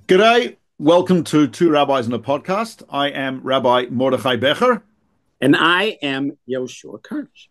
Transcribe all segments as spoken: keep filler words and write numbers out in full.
G'day. Welcome to Two Rabbis in a Podcast. I am Rabbi Mordechai Becher. And I am Yoshua Kirsch.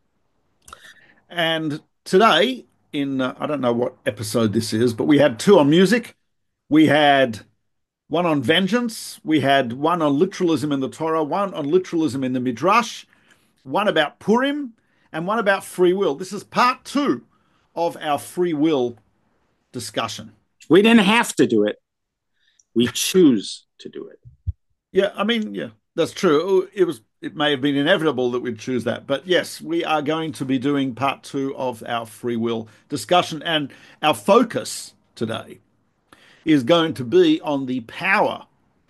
And today, in, uh, I don't know what episode this is, but we had two on music. We had one on vengeance. We had one on literalism in the Torah, one on literalism in the Midrash, one about Purim, and one about free will. This is part two of our free will discussion. We didn't have to do it. We choose to do it. Yeah, I mean, yeah, that's true. It was, it may have been inevitable that we'd choose that, but yes, we are going to be doing part two of our free will discussion, and our focus today is going to be on the power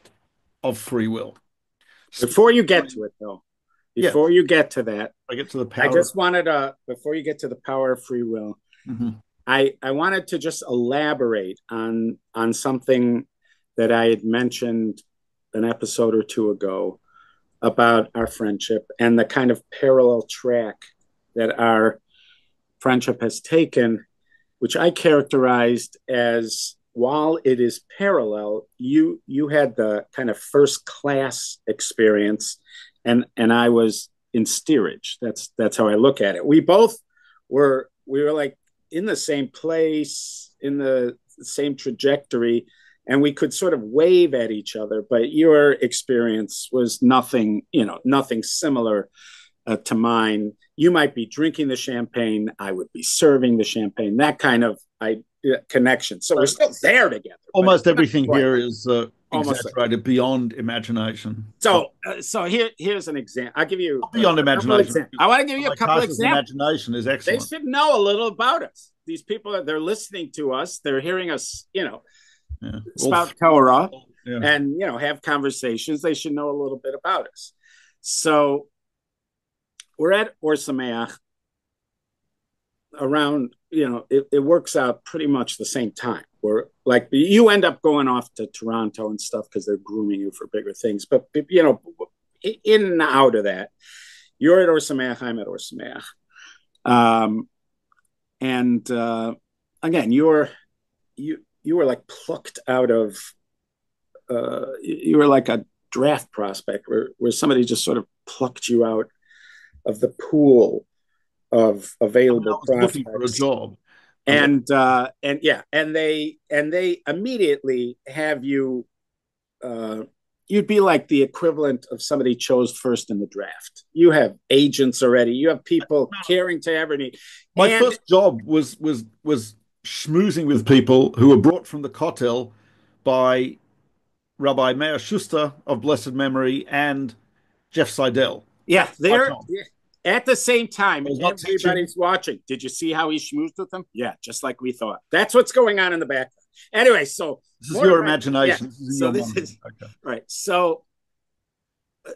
of free will. Before you get to it, though, before yeah. you get to that, I get to the power. I just wanted to, before you get to the power of free will, mm-hmm. I I wanted to just elaborate on on something that I had mentioned an episode or two ago about our friendship and the kind of parallel track that our friendship has taken, which I characterized as, while it is parallel, you you had the kind of first class experience, and and I was in steerage. That's that's how I look at it. We both were we were like in the same place, in the same trajectory, and we could sort of wave at each other, but your experience was nothing, you know, nothing similar uh, to mine. You might be drinking the champagne, I would be serving the champagne, that kind of I, uh, connection. So we're still there together. Almost everything here is uh, exaggerated like beyond imagination. So, uh, so here, here's an example. I'll give you beyond imagination. I want to give you a couple examples. Imagination is excellent. They should know a little about us. These people, they're listening to us. They're hearing us, you know, yeah. spout Torah yeah. and, you know, have conversations. They should know a little bit about us. So we're at Or Sameach around, you know, it, it works out pretty much the same time. We're like, you end up going off to Toronto and stuff because they're grooming you for bigger things. But, you know, in and out of that, you're at Or Sameach, I'm at Or Sameach. Um, and uh, again, you're, you, you were like plucked out of, uh, you were like a draft prospect where, where somebody just sort of plucked you out of the pool of available prospects for a job. And, uh, and yeah, and they, and they immediately have you, uh, you'd be like the equivalent of somebody chose first in the draft. You have agents already. You have people caring to every. My and, first job was, was, was, schmoozing with people who were brought from the Kotel by Rabbi Meir Schuster of blessed memory and Jeff Seidel. Yeah, they're at the same time. Everybody's teaching. watching. Did you see how he schmoozed with them? Yeah, just like we thought. That's what's going on in the background. Anyway, so this is your imagination. Yeah, this is so your this is okay. Right. So uh,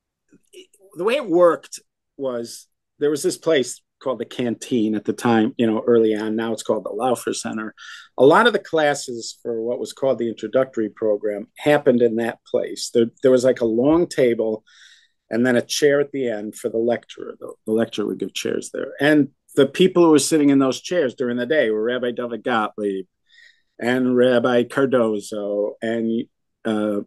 the way it worked was there was this place called the Canteen at the time, you know, early on. Now it's called the Laufer Center. A lot of the classes for what was called the introductory program happened in that place. There, there was like a long table and then a chair at the end for the lecturer. The, the lecturer would give chairs there. And the people who were sitting in those chairs during the day were Rabbi David Gottlieb and Rabbi Cardozo and uh,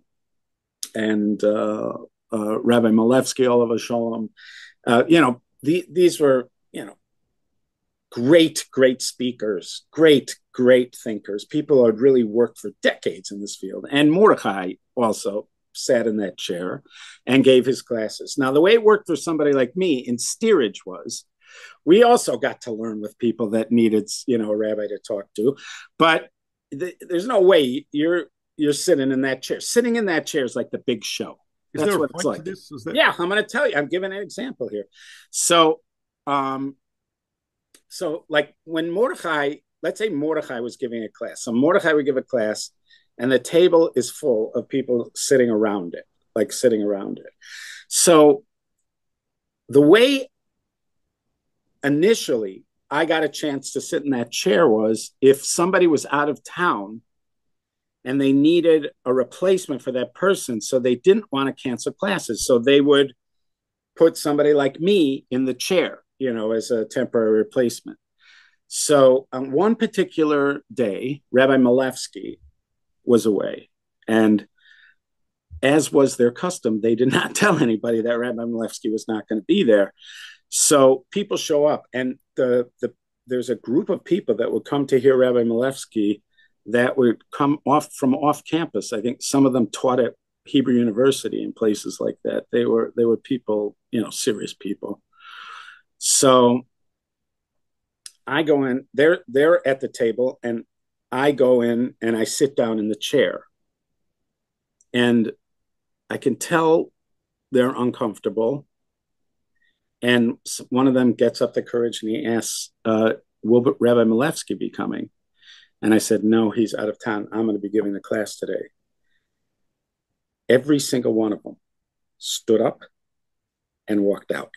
and uh, uh, Rabbi Malevsky, Oliver Sholem. Uh, you know, the, these were, you know, great, great speakers, great, great thinkers, people who had really worked for decades in this field. And Mordechai also sat in that chair and gave his classes. Now, the way it worked for somebody like me in steerage was we also got to learn with people that needed, you know, a rabbi to talk to. But th- there's no way you're you're sitting in that chair. Sitting in that chair is like the big show. Is That's there a what point it's like. to this? Is there... Yeah, I'm going to tell you. I'm giving an example here. So, um, so like when Mordechai, let's say Mordechai was giving a class. So Mordechai would give a class, and the table is full of people sitting around it, like sitting around it. So the way initially I got a chance to sit in that chair was if somebody was out of town and they needed a replacement for that person. So they didn't want to cancel classes. So they would put somebody like me in the chair, you know, as a temporary replacement. So on one particular day, Rabbi Malevsky was away. And as was their custom, they did not tell anybody that Rabbi Milevsky was not going to be there. So people show up, and the, the there's a group of people that would come to hear Rabbi Milevsky that would come off from off campus. I think some of them taught at Hebrew University and places like that. They were they were people, you know, serious people. So I go in, they're they're at the table, and I go in and I sit down in the chair. And I can tell they're uncomfortable. And one of them gets up the courage and he asks, uh, will Rabbi Milevsky be coming? And I said, no, he's out of town. I'm going to be giving the class today. Every single one of them stood up and walked out.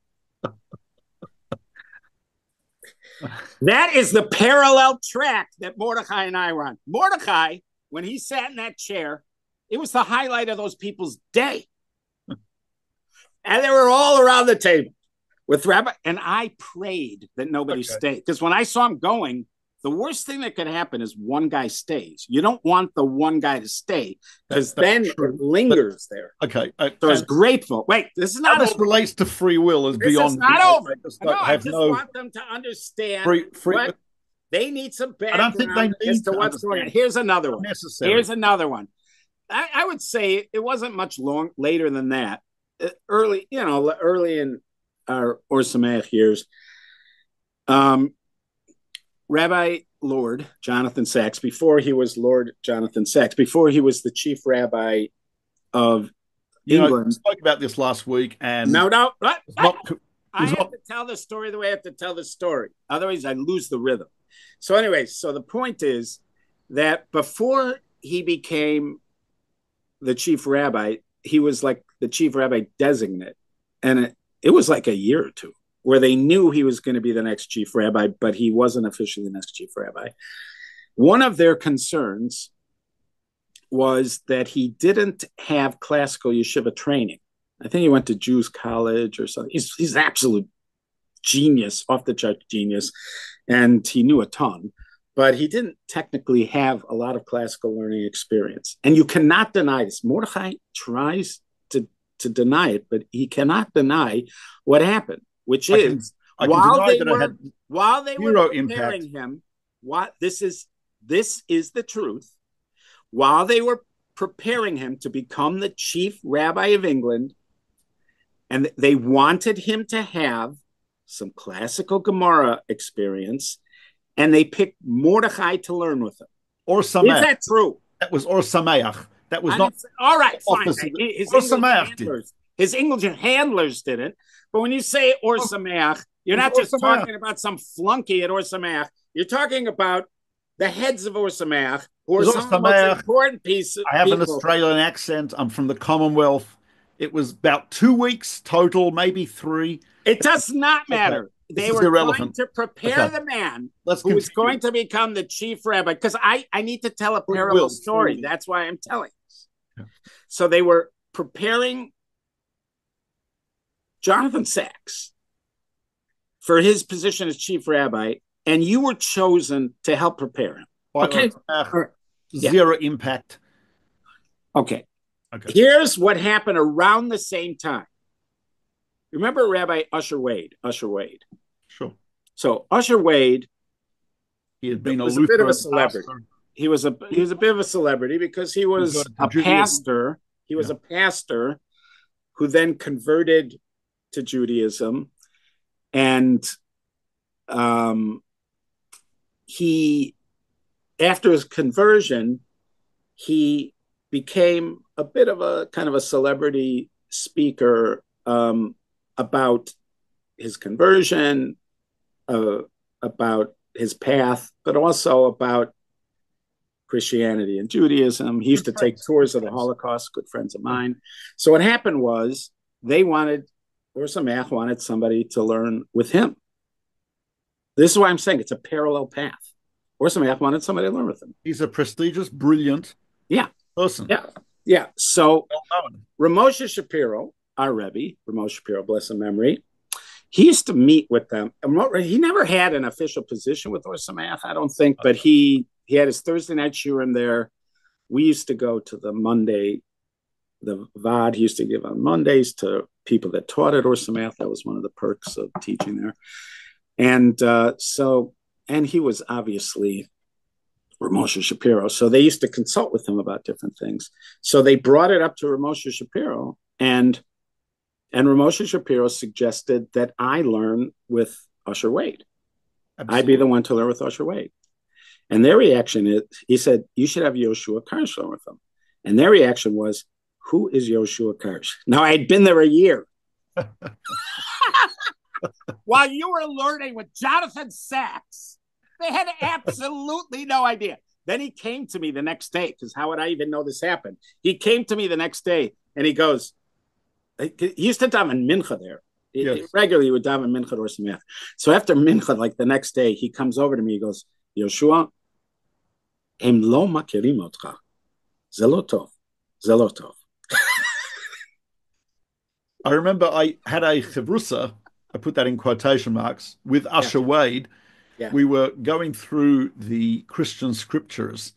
That is the parallel track that Mordechai and I were on. Mordechai, when he sat in that chair, it was the highlight of those people's day. And they were all around the table with Rabbi. And I prayed that nobody okay. stayed. Because when I saw him going, the worst thing that could happen is one guy stays. You don't want the one guy to stay, because then true. It lingers but, there. Okay. Uh, so I was grateful. Wait, this is not how this over. Relates to free will is this beyond. This is not over. I, no, I just no want them to understand free, free, what they need some background I don't think they need as to, to what's going on. Here's another one. Necessary. Here's another one. I, I would say it wasn't much long later than that. Early, you know, early in our Or Sameach years, um, Rabbi Lord Jonathan Sacks, before he was Lord Jonathan Sacks, before he was the chief rabbi of you England. Know, we spoke about this last week, and no, no, what? Not, I have not, to tell the story the way I have to tell the story. Otherwise, I lose the rhythm. So, anyway, so the point is that before he became the chief rabbi, he was like the chief rabbi designate. And it, it was like a year or two where they knew he was going to be the next chief rabbi, but he wasn't officially the next chief rabbi. One of their concerns was that he didn't have classical yeshiva training. I think he went to Jews college or something. He's, he's an absolute genius, off the chart genius, and he knew a ton. But he didn't technically have a lot of classical learning experience. And you cannot deny this. Mordechai tries to, to deny it, but he cannot deny what happened, which I is can, while, they were, while they were preparing impact. him, what this is this is the truth. While they were preparing him to become the chief rabbi of England, and they wanted him to have some classical Gemara experience, and they picked Mordechai to learn with him. Or Sameach. Is that true? That was Or Sameach. That was I not. All right, fine. His, English handlers, his English handlers didn't. But when you say Or Sameach, you're not just talking about some flunky at Or Sameach. You're talking about the heads of Or Sameach, who are some of the most important pieces. I have people. An Australian accent. I'm from the Commonwealth. It was about two weeks total, maybe three. It does not matter. Okay. They were irrelevant. Trying to prepare okay. the man Let's who was going to become the chief rabbi. Because I, I need to tell a parallel will, story. Will. That's why I'm telling this. Yeah. So they were preparing Jonathan Sacks for his position as chief rabbi, and you were chosen to help prepare him. Okay. Uh, zero yeah. impact. Okay. Okay. Here's what happened around the same time. Remember Rabbi Usher Wade? Usher Wade. Sure. So Usher Wade, he had been a, was a bit of a celebrity. Pastor. He was a he was a bit of a celebrity because he was he a Judaism. pastor. He was yeah. a pastor who then converted to Judaism, and um, he, after his conversion, he became a bit of a kind of a celebrity speaker um, about his conversion, uh, about his path, but also about Christianity and Judaism. He used to take tours of the Holocaust, good friends of mine. So what happened was they wanted, or Sameach wanted somebody to learn with him. This is why I'm saying it's a parallel path. Or Sameach wanted somebody to learn with him. He's a prestigious, brilliant yeah. person. Yeah. Yeah. So Ramosha Shapiro, our Rebbe, Ramosha Shapiro, blessed memory, he used to meet with them. He never had an official position with Or Sameach, I don't think, but he he had his Thursday night shiurim there. we used to go to the Monday, the V A D used to give on Mondays to people that taught at Or Sameach. That was one of the perks of teaching there. And uh, so, and he was obviously Rav Moshe Shapiro. So they used to consult with him about different things. So they brought it up to Rav Moshe Shapiro, and and Rav Moshe Shapiro suggested that I learn with Usher Wade. Absolutely. I'd be the one to learn with Usher Wade. And their reaction is, he said, you should have Yoshua Karsh learn with them. And their reaction was, who is Yoshua Karsh? Now, I'd been there a year. While you were learning with Jonathan Sachs, they had absolutely no idea. Then he came to me the next day, because how would I even know this happened? He came to me the next day, and he goes, he used to daven mincha there. Yes. Regularly, he would daven mincha or Sameach. So after mincha, like the next day, he comes over to me, he goes, Yoshua, הם לא מכירים אותך. זה לא טוב. זה לא טוב. I remember I had a chavrusa, I put that in quotation marks, with Usher yeah. Wade. Yeah. We were going through the Christian scriptures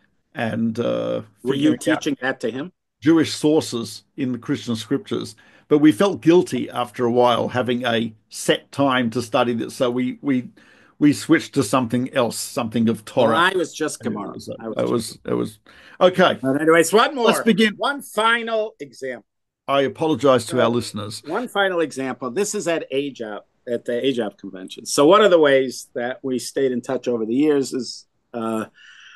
and uh, were you teaching that to him? Jewish sources in the Christian scriptures. But we felt guilty after a while having a set time to study this. So we we we switched to something else, something of Torah. Well, I was just Gemara. It was, it was, it was okay. But anyways, one more. Let's begin. One final example. I apologize to uh, our listeners. One final example. This is at A J A P, at the A J A P convention. So one of the ways that we stayed in touch over the years is uh,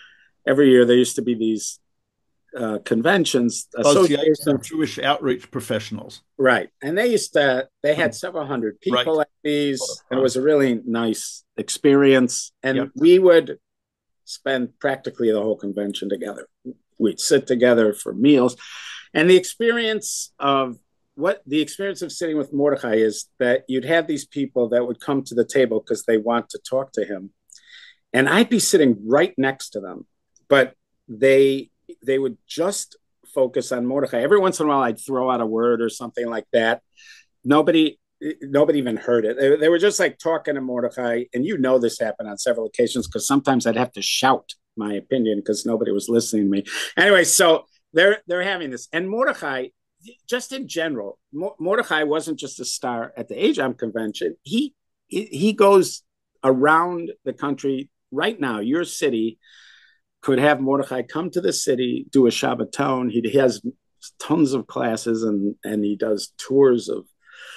every year there used to be these uh, conventions. Association of Jewish Outreach Professionals. Right. And they used to, they had several hundred people right. at these. It was a really nice experience. And yep. we would spend practically the whole convention together. We'd sit together for meals. And the experience of what the experience of sitting with Mordechai is that you'd have these people that would come to the table because they want to talk to him. And I'd be sitting right next to them, but they they would just focus on Mordechai. Every once in a while, I'd throw out a word or something like that. Nobody nobody even heard it. They, they were just like talking to Mordechai. And you know this happened on several occasions because sometimes I'd have to shout my opinion because nobody was listening to me. Anyway, so They're they're having this. And Mordechai, just in general, Mordechai wasn't just a star at the A J A M convention. He he goes around the country right now. Your city could have Mordechai come to the city, do a Shabbaton. He, he has tons of classes and, and he does tours of,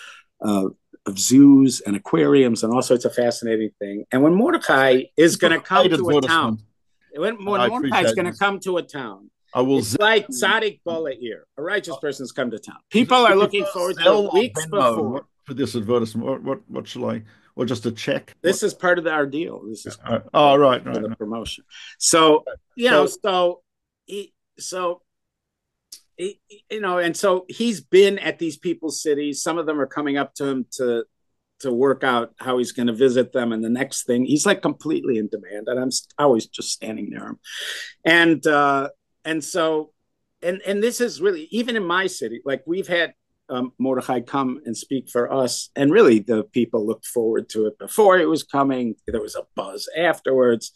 uh, of zoos and aquariums and all sorts of fascinating things. And when Mordechai is going to come to a town, when, when Mordechai is going to come to a town, I will it's like Tzaddik Balair. A righteous person's come to town. People are looking forward to weeks before. For this advertisement, what, what what shall I, or just a check? This what? is part of our deal. This is uh, oh right, right, the right. promotion. So you so, know, so he, so he, you know, and so he's been at these people's cities. Some of them are coming up to him to to work out how he's going to visit them, and the next thing he's like completely in demand, and I'm always just standing near him, and. uh And so, and and this is really, even in my city, like we've had um, Mordechai come and speak for us. And really the people looked forward to it before it was coming. There was a buzz afterwards.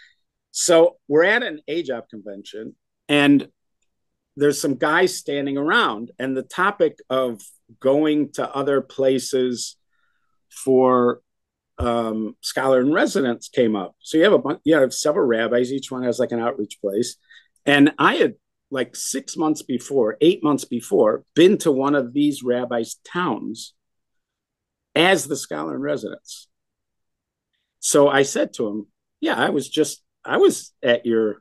So we're at an A J A P convention and there's some guys standing around. And the topic of going to other places for um, scholar in residence came up. So you have a bunch, you have several rabbis. Each one has like an outreach place. And I had like six months before, eight months before, been to one of these rabbis' towns as the scholar in residence. So I said to him, yeah, I was just, I was at your,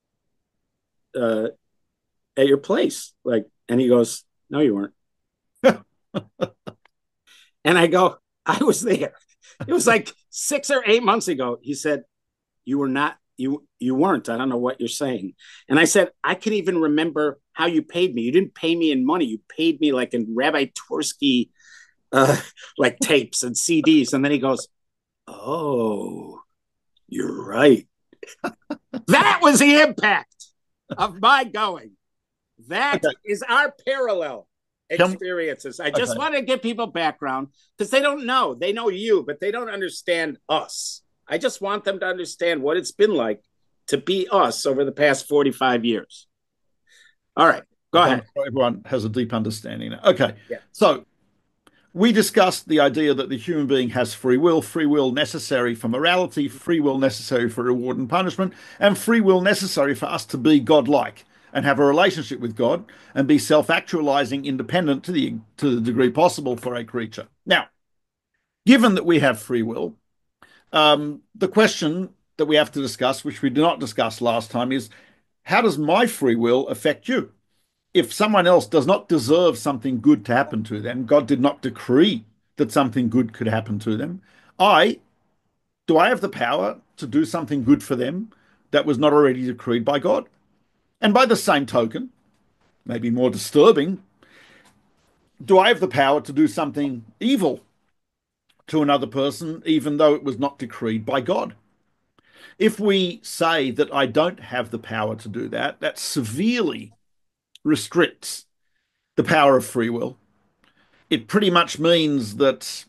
uh, at your place. Like, and he goes, no, you weren't. And I go, I was there. It was like six or eight months ago. He said, you were not, you, you weren't. I don't know what you're saying. And I said, I can even remember how you paid me. You didn't pay me in money. You paid me like in Rabbi Twersky, uh, like tapes and C Ds. And then he goes, oh, you're right. That was the impact of my going. That okay. is our parallel experiences. I just okay. want to give people background because they don't know. They know you, but they don't understand us. I just want them to understand what it's been like to be us over the past forty-five years. All right, go Okay, I'm ahead. sure everyone has a deep understanding now. Okay, Yeah. so we discussed the idea that the human being has free will, free will necessary for morality, free will necessary for reward and punishment, and free will necessary for us to be godlike and have a relationship with God and be self-actualizing, independent to the to the degree possible for a creature. Now, given that we have free will, um, the question that we have to discuss, which we did not discuss last time, is how does my free will affect you? If someone else does not deserve something good to happen to them, God did not decree that something good could happen to them. I do I have the power to do something good for them that was not already decreed by God? And by the same token, maybe more disturbing, do I have the power to do something evil to another person, even though it was not decreed by God? If we say that I don't have the power to do that, that severely restricts the power of free will. It pretty much means that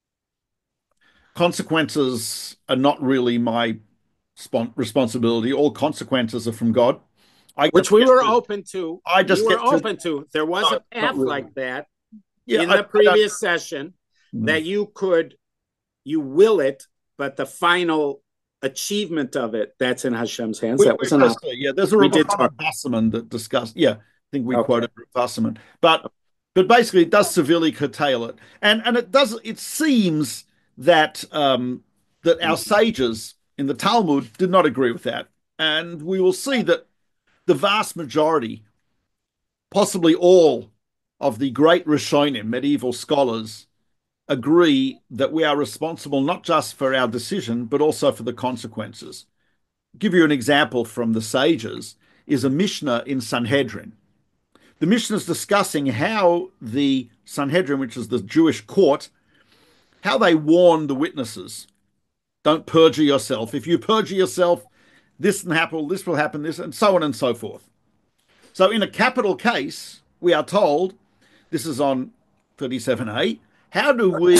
consequences are not really my responsibility. All consequences are from God. I Which just we get were to, open to. I We just were get to, open to. There was no, a not path really. like that Yeah, in I, the I don't. previous session Mm. that you could you will it, but the final achievement of it, that's in Hashem's hands. We, That we was an just, option. yeah, there's a We Rav did talk. Wasserman that discussed, yeah, I think we Okay. quoted Wasserman, but but basically it does severely curtail it, and and it does. It seems that um, that our sages in the Talmud did not agree with that, and we will see that the vast majority, possibly all, of the great Rishonim, medieval scholars, agree that we are responsible not just for our decision but also for the consequences. Give you an example from the sages is a Mishnah in Sanhedrin. The Mishnah is discussing how the Sanhedrin, which is the Jewish court, how they warn the witnesses. Don't perjure yourself. If you perjure yourself, this will happen, this will happen, this, and so on and so forth. So in a capital case, we are told, this is on thirty-seven A, how do we,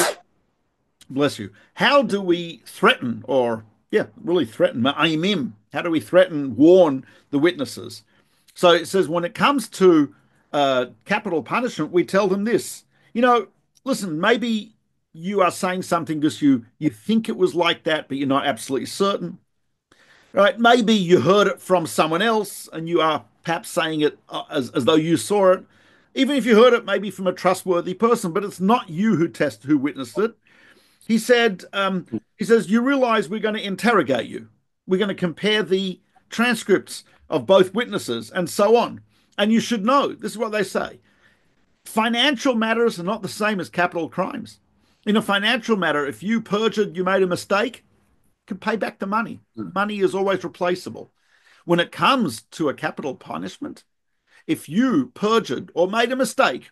bless you, how do we threaten or, yeah, really threaten, ma'imim, how do we threaten, warn the witnesses? So it says when it comes to uh, capital punishment, we tell them this. You know, listen, maybe you are saying something because you you think it was like that, but you're not absolutely certain. Right? Maybe you heard it from someone else, and you are perhaps saying it uh, as as though you saw it. Even if you heard it, maybe from a trustworthy person, but it's not you who test who witnessed it. He said, um, he says, you realize we're going to interrogate you. We're going to compare the transcripts of both witnesses and so on. And you should know, this is what they say. Financial matters are not the same as capital crimes. In a financial matter, if you perjured, you made a mistake, you can pay back the money. Money is always replaceable. When it comes to a capital punishment, if you perjured or made a mistake,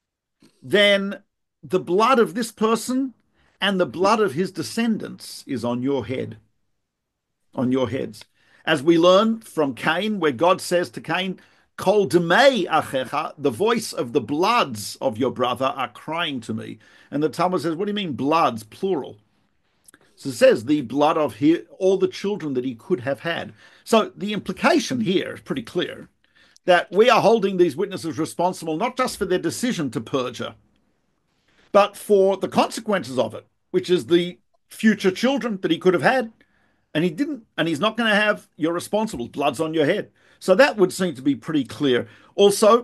then the blood of this person and the blood of his descendants is on your head, on your heads. As we learn from Cain, where God says to Cain, Kol demei achecha, the voice of the bloods of your brother are crying to me. And the Talmud says, what do you mean bloods, plural? So it says the blood of he, all the children that he could have had. So the implication here is pretty clear that we are holding these witnesses responsible not just for their decision to perjure, but for the consequences of it, which is the future children that he could have had. And he didn't, and he's not going to have. You're responsible. Blood's on your head. So that would seem to be pretty clear. Also,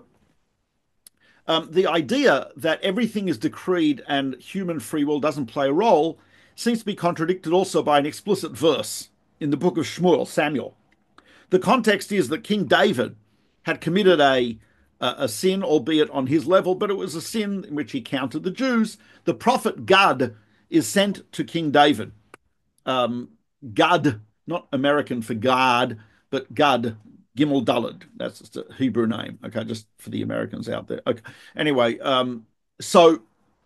um, the idea that everything is decreed and human free will doesn't play a role seems to be contradicted also by an explicit verse in the book of Shmuel, Samuel. The context is that King David had committed a a sin, albeit on his level, but it was a sin in which he counted the Jews. The prophet Gad is sent to King David. Um, Gad, not American for God, but Gad, Gimel Dalad. That's just a Hebrew name. Okay, just for the Americans out there. Okay. Anyway, um, so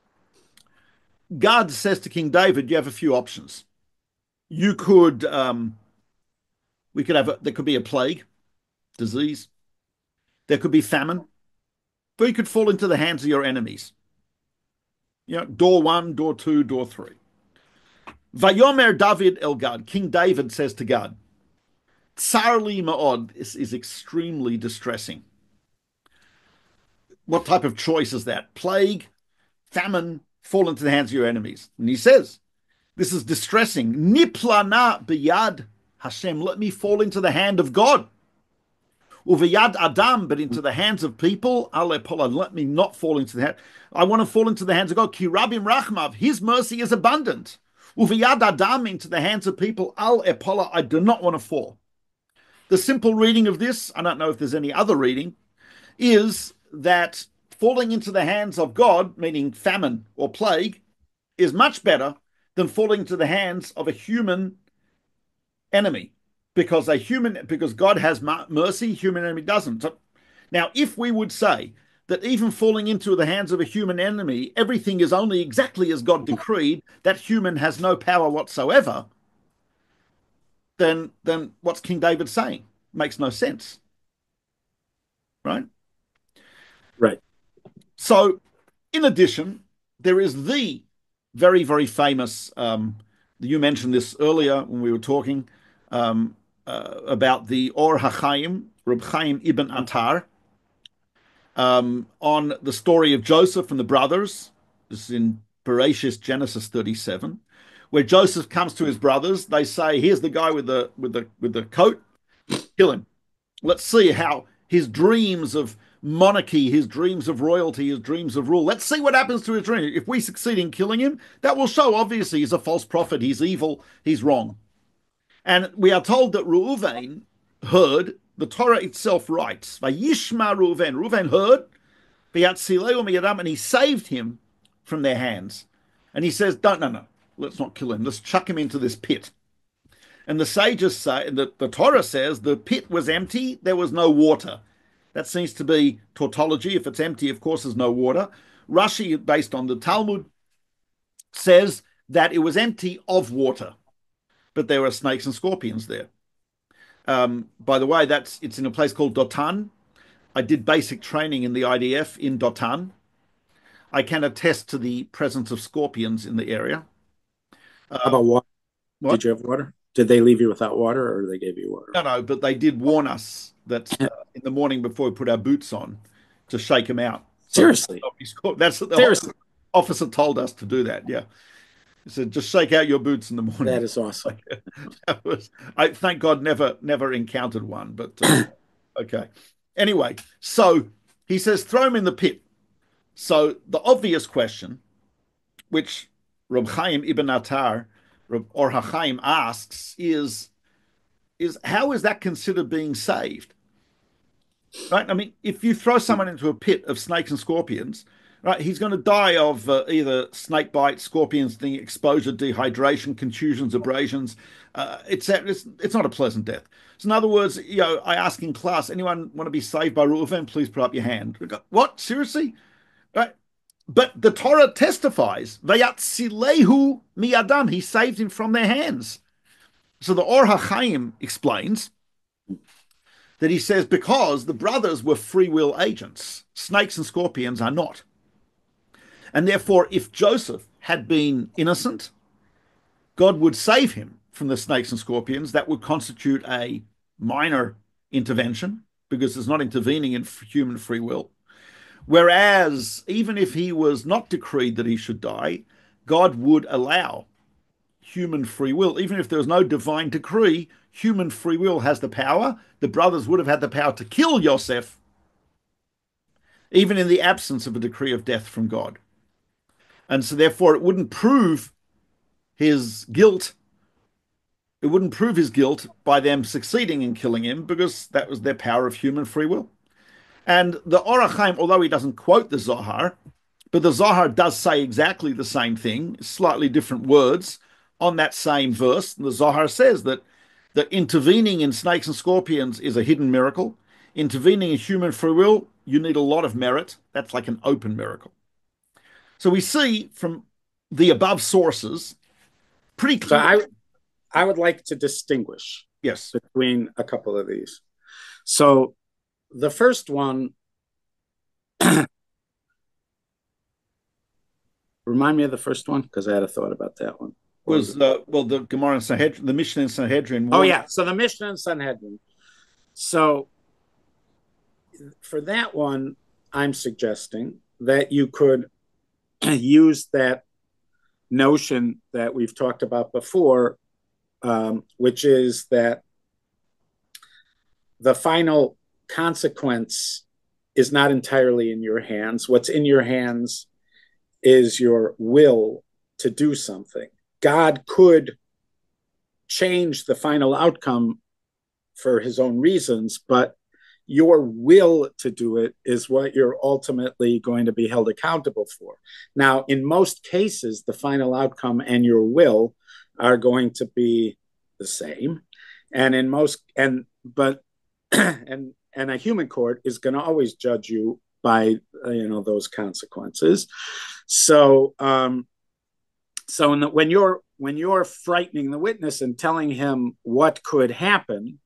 Gad says to King David, you have a few options. You could, um, we could have, a, there could be a plague, disease. There could be famine. Or you could fall into the hands of your enemies. You know, door one, door two, door three. Vayomer David El Gad. King David says to God, Tsarli Ma'od is, is extremely distressing. what type of choice is that? Plague, famine, fall into the hands of your enemies. And he says, this is distressing. Niplana biyad Hashem, let me fall into the hand of God. Uvayad Adam, but into the hands of people, Alepola, let me not fall into the hand. I want to fall into the hands of God. Ki Rabim Rachmav, his mercy is abundant. Uvayad Adam, into the hands of people, Al Epola, I do not want to fall. The simple reading of this, I don't know if there's any other reading, is that falling into the hands of God, meaning famine or plague, is much better than falling into the hands of a human enemy. Because a human, because God has mercy, human enemy doesn't. So, now, if we would say that even falling into the hands of a human enemy, everything is only exactly as God decreed, that human has no power whatsoever, then then what's King David saying? Makes no sense, right? Right. So, in addition, there is the very very famous. Um, you mentioned this earlier when we were talking. Um, Uh, about the Or HaChaim, Reb Chaim Ibn Attar, um, on the story of Joseph and the brothers. This is in Bereshit, Genesis thirty-seven, where Joseph comes to his brothers. They say, "Here's the guy with the with the with the coat. Kill him. Let's see how his dreams of monarchy, his dreams of royalty, his dreams of rule. Let's see what happens to his dream. If we succeed in killing him, that will show obviously he's a false prophet. He's evil. He's wrong." And we are told that Reuven heard, the Torah itself writes, Vayishma Reuven. Reuven heard, and he saved him from their hands. And he says, don't, no, no, let's not kill him. Let's chuck him into this pit. And the sages say, the, the Torah says, the pit was empty, there was no water. That seems to be tautology. If it's empty, of course, there's no water. Rashi, based on the Talmud, says that it was empty of water. But there were snakes and scorpions there. Um, by the way, that's it's in a place called Dotan. I did basic training in the I D F in Dotan. I can attest to the presence of scorpions in the area. Uh, How about water? What? Did you have water? Did they leave you without water, or they gave you water? No, no, but they did warn us that uh, in the morning before we put our boots on to shake them out. Seriously? So that's what the Seriously? officer told us to do that, yeah. He said, just shake out your boots in the morning. That is awesome. that was, I thank God never never encountered one, but uh, okay. Anyway, so he says, throw him in the pit. So the obvious question, which Reb Chaim Ibn Attar, or HaChaim asks, is, is how is that considered being saved? Right? I mean, if you throw someone into a pit of snakes and scorpions, right, he's going to die of uh, either snake bite, scorpions, thing, exposure, dehydration, contusions, abrasions. Uh, it's, it's it's not a pleasant death. So in other words, you know, I ask in class, anyone want to be saved by Reuven? Please put up your hand. Go, what? Seriously? Right? But the Torah testifies, Vayatzilehu mi'adam, he saved him from their hands. So the Or HaChaim explains that he says because the brothers were free will agents, snakes and scorpions are not. And therefore, if Joseph had been innocent, God would save him from the snakes and scorpions. That would constitute a minor intervention because it's not intervening in human free will. Whereas, even if he was not decreed that he should die, God would allow human free will. Even if there was no divine decree, human free will has the power. The brothers would have had the power to kill Yosef, even in the absence of a decree of death from God. And so therefore it wouldn't prove his guilt. It wouldn't prove his guilt by them succeeding in killing him because that was their power of human free will. And the Or HaChaim, although he doesn't quote the Zohar, but the Zohar does say exactly the same thing, slightly different words on that same verse. And the Zohar says that, that intervening in snakes and scorpions is a hidden miracle. Intervening in human free will, you need a lot of merit. That's like an open miracle. So we see from the above sources pretty clear. So I, I would like to distinguish yes. between a couple of these. So the first one, remind me of the first one because I had a thought about that one. Was, was uh, well the Gemara and Sanhedrin, the Mishnah and Sanhedrin. Oh yeah, so the Mishnah and Sanhedrin. So for that one, I'm suggesting that you could use that notion that we've talked about before, um, which is that the final consequence is not entirely in your hands. What's in your hands is your will to do something. God could change the final outcome for his own reasons, but your will to do it is what you're ultimately going to be held accountable for. Now, in most cases, the final outcome and your will are going to be the same. And in most, and, but, and, and a human court is going to always judge you by, uh, you know, those consequences. So, um, so in the, when you're, when you're frightening the witness and telling him what could happen,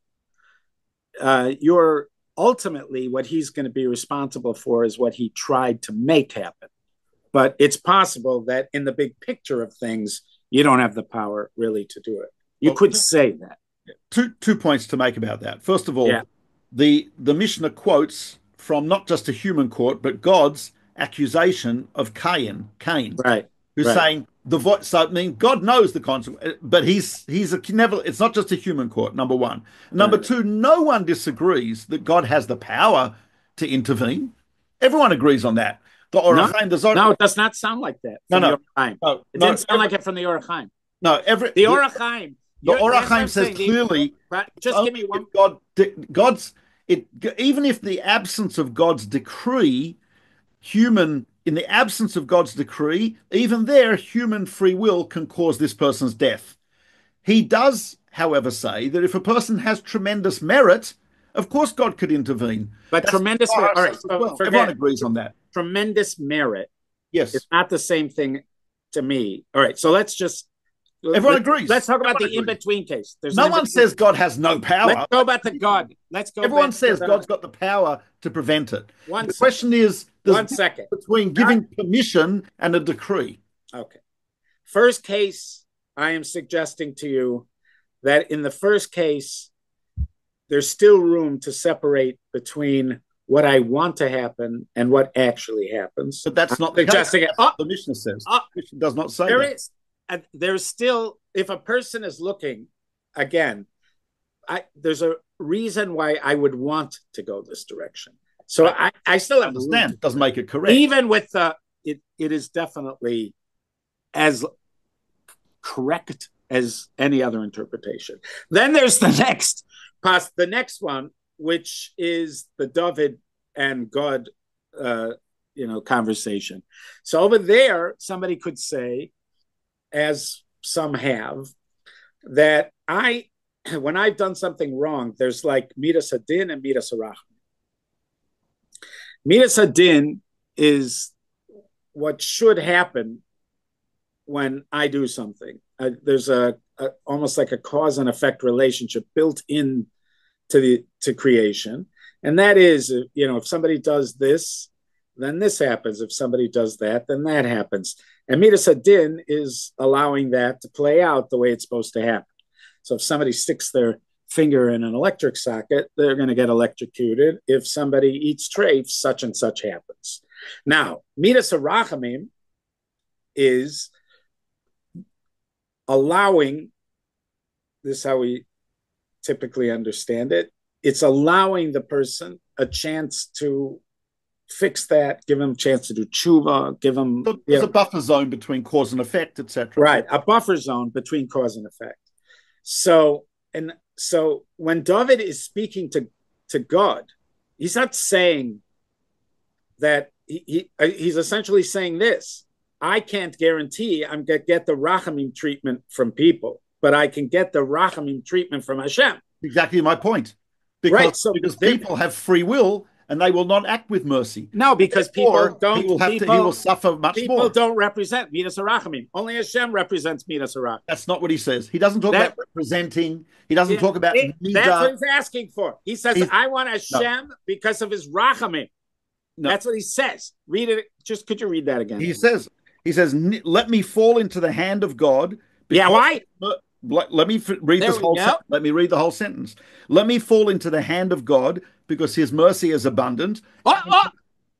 uh, you're, ultimately, what he's going to be responsible for is what he tried to make happen. But it's possible that in the big picture of things, you don't have the power really to do it. You well, could say that. Two two points to make about that. First of all, yeah. the, the Mishnah quotes from not just a human court, but God's accusation of Cain, Cain, right, who's right. saying the voice. So I mean, God knows the consequence, but he's he's a never. It's not just a human court. Number one. Number right. two. No one disagrees that God has the power to intervene. Everyone agrees on that. The Or HaChaim, no, the no, it does not sound like that. No, no, no, it no, didn't sound every, like it from the Or HaChaim. No, every the Or HaChaim. The Or HaChaim says clearly. But just give me one. God, God's it. Even if the absence of God's decree, human. In the absence of God's decree, even there, human free will can cause this person's death. He does, however, say that if a person has tremendous merit, of course God could intervene. But That's tremendous merit, all right, so well. Everyone agrees on that. Tremendous merit. Yes. It's not the same thing to me. All right, so let's just... Everyone let's, agrees. Let's talk about Everyone the in-between case. There's no one says God has no power. Let's go about the God. Let's go. Everyone says God's got the power to prevent it. One the second. question is, one second between giving permission and a decree. Okay. First case, I am suggesting to you that in the first case, there's still room to separate between what I want to happen and what actually happens. But that's not the case. It. Oh, the Mishnah says. Oh, the Mishnah does not say there that. Is, uh, there's still, if a person is looking, again, I, there's a reason why I would want to go this direction. So I, I still have understand. It doesn't make it correct. Even with the, uh, it, it is definitely as correct as any other interpretation. Then there's the next, the next one, which is the David and God, uh, you know, conversation. So over there, somebody could say, as some have, that I, when I've done something wrong, there's like Midas Hadin and Midas Harachim. Midas Hadin is what should happen when I do something. Uh, there's a, a almost like a cause and effect relationship built in to the to creation, and that is, you know, if somebody does this, then this happens. If somebody does that, then that happens. And Midas Hadin is allowing that to play out the way it's supposed to happen. So if somebody sticks their finger in an electric socket, they're going to get electrocuted. If somebody eats trafe, such and such happens. Now, Midas Harachamim is allowing, this is how we typically understand it, it's allowing the person a chance to fix that, give them a chance to do tshuva, give them... So there's you know, a buffer zone between cause and effect, et cetera. Right, a buffer zone between cause and effect. So, and so when David is speaking to, to God, he's not saying that, he, he he's essentially saying this: I can't guarantee I'm going to get the Rachamim treatment from people, but I can get the Rachamim treatment from Hashem. Exactly my point. Because, right, so because people have free will and they will not act with mercy. No, because Therefore, people don't. He will, have people, to, he will suffer much people more. People don't represent Midas Harachamim. Only Hashem represents Midas Harachamim. That's not what he says. He doesn't talk that, about representing. He doesn't it, talk about. It, that's what he's asking for. He says, he's, "I want Hashem no. because of His Rachamim." No. That's what he says. Read it. Just could you read that again? He says. He says, "Let me fall into the hand of God." Yeah, why? Let, let me read there this whole. Sen- let me read the whole sentence. Let me fall into the hand of God because His mercy is abundant, oh, oh.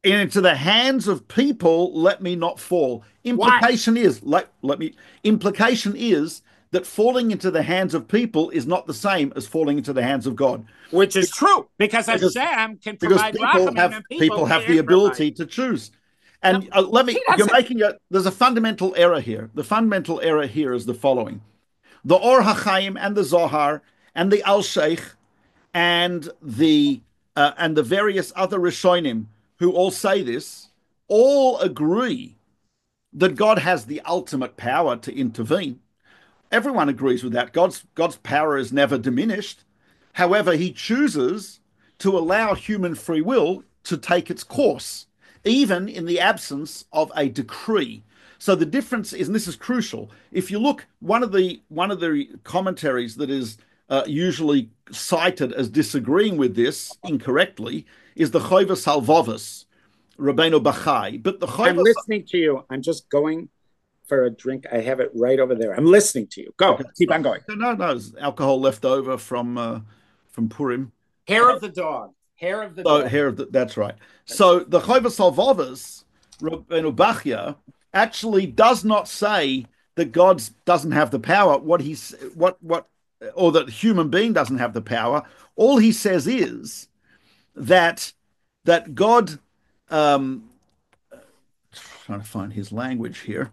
into the hands of people, let me not fall. Why? Implication is, let, let me, implication is that falling into the hands of people is not the same as falling into the hands of God. Which is true, because Because, Hashem can because provide people rachamim have and people people have the can't provide. ability to choose. No, And uh, let he me, you're doesn't. making a, there's a fundamental error here. The fundamental error here is the following. The Or HaChaim and the Zohar and the Al Sheikh and the uh, and the various other Rishonim who all say this all agree that God has the ultimate power to intervene. Everyone agrees with that. God's God's power is never diminished. However, he chooses to allow human free will to take its course, even in the absence of a decree. So the difference is, and this is crucial, if you look, one of the one of the commentaries that is uh, usually cited as disagreeing with this incorrectly is the Chovos HaLevavos, Rabbeinu Bachai. But the I'm Chovos, listening to you. I'm just going for a drink. I have it right over there. I'm listening to you. Go. okay, Keep on going. no, no, it's alcohol left over from uh, from Purim. Hair of the dog. Hair of the So dog. here, that's right. So the Chovos HaLevavos, Rabbeinu Bachya, actually does not say that God doesn't have the power. What he's what what or that human being doesn't have the power. All he says is that that God. Um, trying to find his language here.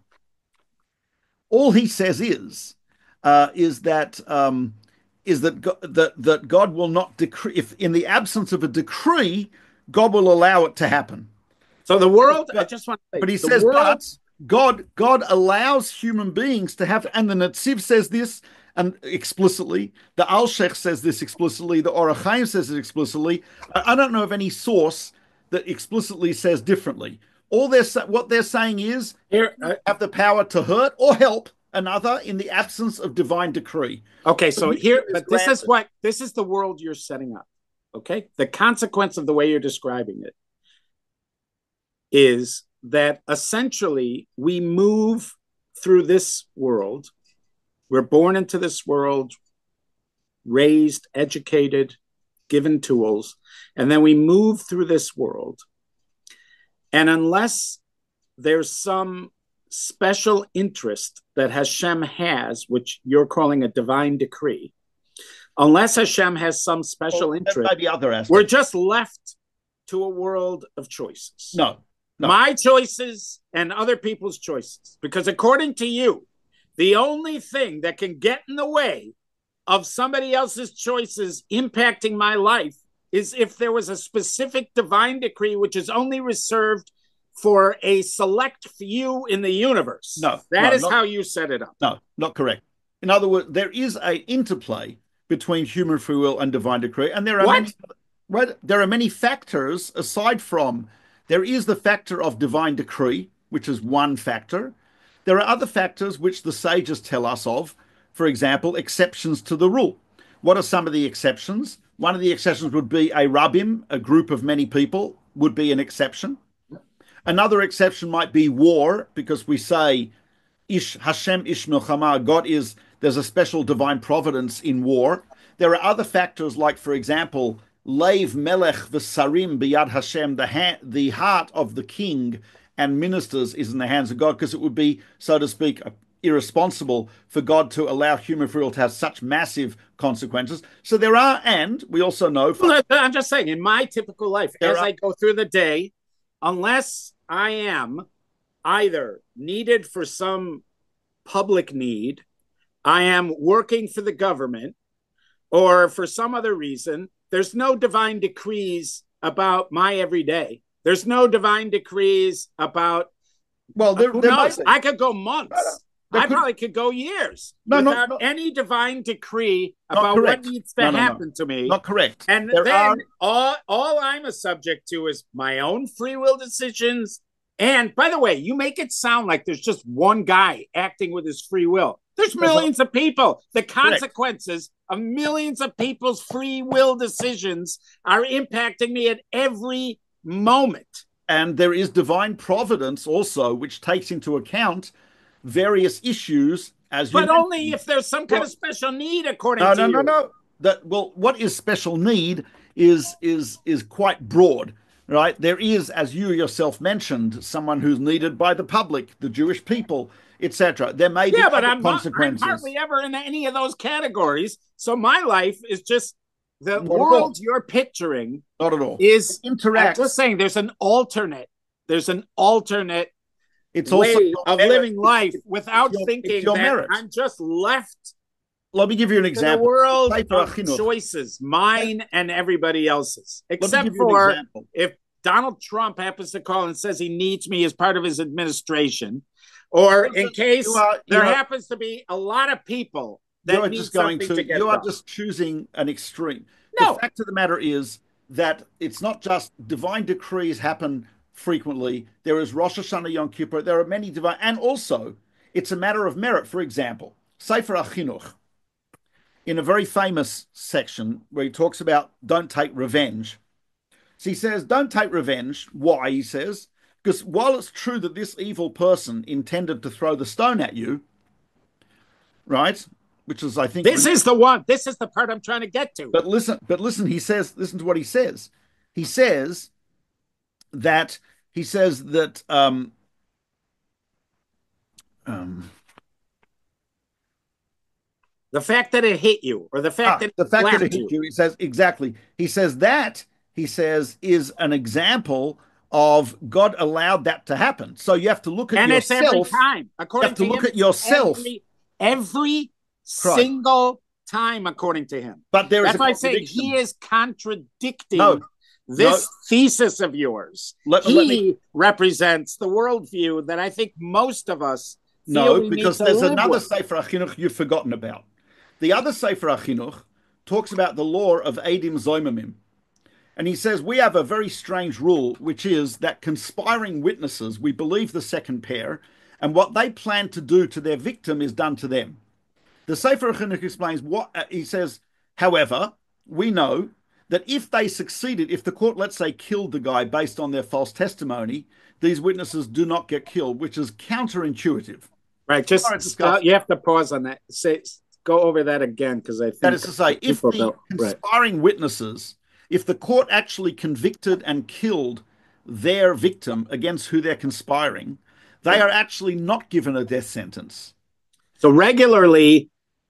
All he says is uh, is that um, is that go- that that God will not decree if in the absence of a decree, God will allow it to happen. So the world, I But, just want to say, but he the says, world, but God God allows human beings to have, and the Netziv says this and explicitly. The Al Sheikh says this explicitly. The Or HaChaim says it explicitly. I, I don't know of any source that explicitly says differently. All they're what they're saying is here, uh, have the power to hurt or help another in the absence of divine decree. okay, so here, Is but this is granted. what, this is the world you're setting up. Okay. The consequence of the way you're describing it is that essentially we move through this world. We're born into this world, raised, educated, given tools, and then we move through this world. And unless there's some special interest that Hashem has, which you're calling a divine decree, unless Hashem has some special Well, interest, maybe other aspects. we're just left to a world of choices. No, no. My choices and other people's choices. Because according to you, the only thing that can get in the way of somebody else's choices impacting my life is if there was a specific divine decree which is only reserved for a select few in the universe. No, that no, is not, how you set it up. No, not correct. In other words, there is a interplay between human free will and divine decree, and there are what? many. Right, there are many factors aside from. There is the factor of divine decree, which is one factor. There are other factors which the sages tell us of. For example, exceptions to the rule. What are some of the exceptions? One of the exceptions would be a rabbim, a group of many people, would be an exception. Another exception might be war, because we say Ish Hashem Ish Milchama, God is, there's a special divine providence in war. There are other factors like, for example, Leiv Melech v'Sarim biyad Hashem, the, ha- the heart of the king and ministers is in the hands of God, because it would be, so to speak, irresponsible for God to allow human free will to have such massive consequences. So there are, and we also know... Well, I'm just saying, in my typical life, as are, I go through the day, unless I am either needed for some public need, I am working for the government, or for some other reason, there's no divine decrees about my everyday. There's no divine decrees about, well, there, who there knows? I could go months. I could, probably could go years no, without no, no, any divine decree about what needs to no, no, happen no. to me. Not correct. And there then are... all, all I'm a subject to is my own free will decisions. And by the way, you make it sound like there's just one guy acting with his free will. There's millions of people. The consequences correct. of millions of people's free will decisions are impacting me at every moment. And there is divine providence also, which takes into account various issues, as you but mentioned. Only if there's some kind well, of special need, according no, to no, you. No, no, no. That well, what is special need is is is quite broad. right? There is, as you yourself mentioned, someone who's needed by the public, the Jewish people, et cetera. There may be Yeah, but other I'm not, I'm consequences. hardly ever in any of those categories. So my life is just the Not at all. world you're picturing Not at all. is, It I'm interacts. just saying there's an alternate, there's an alternate It's also way your of merit. living life It's- without it's your- thinking it's your that merit. I'm just left Let me give you an to the example. world Sefer of HaChinuch. choices, mine and everybody else's, Let me except give you an for example. if Donald Trump happens to call and says he needs me as part of his administration, or in case You are- you there are- happens to be a lot of people You that are need just going something to, to get you are done. just choosing an extreme. No. The fact of the matter is that it's not just divine decrees happen frequently. There is Rosh Hashanah, Yom Kippur. There are many divine, and also it's a matter of merit. For example, Sefer HaChinuch, in a very famous section where he talks about don't take revenge. So he says, don't take revenge. Why? He says, because while it's true that this evil person intended to throw the stone at you, right? Which is, I think, This is the one. This is the part I'm trying to get to. But listen, but listen, he says, listen to what he says. He says that he says that um, um, The fact that it hit you, or the fact ah, that it the fact that slapped it hit you. you, he says exactly. He says that he says is an example of God allowed that to happen. So you have to look at And it's every yourself. time. You According have to look him, at yourself. Every, every Right. single time, according to him. But there is That's a why I say contradiction. he is contradicting No. this No. thesis of yours. Let- he let me- represents the worldview that I think most of us feel No, we because need to there's live another with. Sefer HaChinuch you've forgotten about. The other Sefer HaChinuch talks about the law of Eidim Zoimimim. And he says, we have a very strange rule, which is that conspiring witnesses, we believe the second pair, and what they plan to do to their victim is done to them. The Sefer HaChinuch explains what, uh, he says, however, we know that if they succeeded, if the court, let's say, killed the guy based on their false testimony, these witnesses do not get killed, which is counterintuitive. Right, just All right, stop, you have to pause on that. Say, go over that again, because I think that is to say, if the don't, conspiring right. witnesses, if the court actually convicted and killed their victim against who they're conspiring, they right. are actually not given a death sentence. So regularly,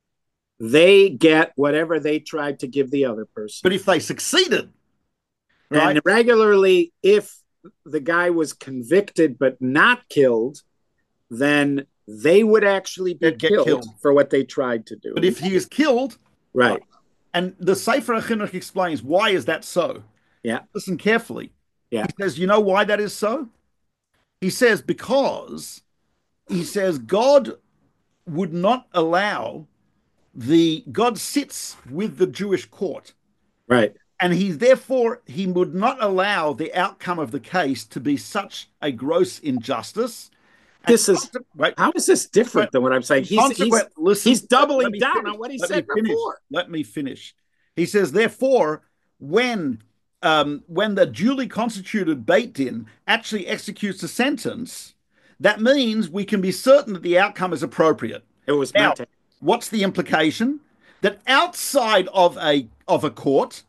they get whatever they tried to give the other person. But if they succeeded, right? And regularly, if the guy was convicted but not killed, then they would actually be killed, killed for what they tried to do. But if he is killed, right. And the Sefer HaChinuch explains why is that so. Yeah. Listen carefully. Yeah. He says, you know why that is so? He says, because he says God would not allow the, God sits with the Jewish court. Right. And he therefore, he would not allow the outcome of the case to be such a gross injustice. This is, wait, how is this different wait, than what I'm saying? He's, he's, listen, he's doubling down finish, on what he said before. Finish, let me finish. He says, therefore, when um, when the duly constituted Beit Din actually executes a sentence, that means we can be certain that the outcome is appropriate. It was now, meant to. What's the implication? That outside of a of a court,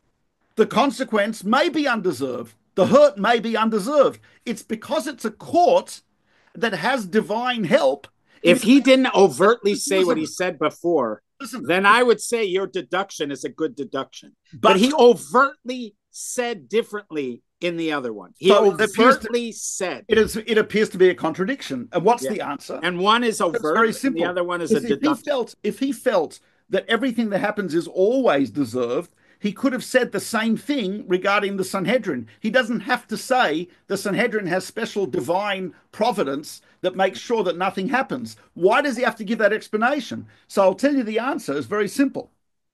the consequence may be undeserved. The hurt may be undeserved. It's because it's a court that has divine help. If he didn't overtly say what he said before, listen, then I would say your deduction is a good deduction. But, but he overtly said differently in the other one. He so overtly to, said. It is. It appears to be a contradiction. And what's yeah. the answer? And one is overt, very simple. And the other one is if, a deduction. If he, felt, if he felt that everything that happens is always deserved, he could have said the same thing regarding the Sanhedrin. He doesn't have to say the Sanhedrin has special divine providence that makes sure that nothing happens. Why does he have to give that explanation? So I'll tell you the answer is very simple.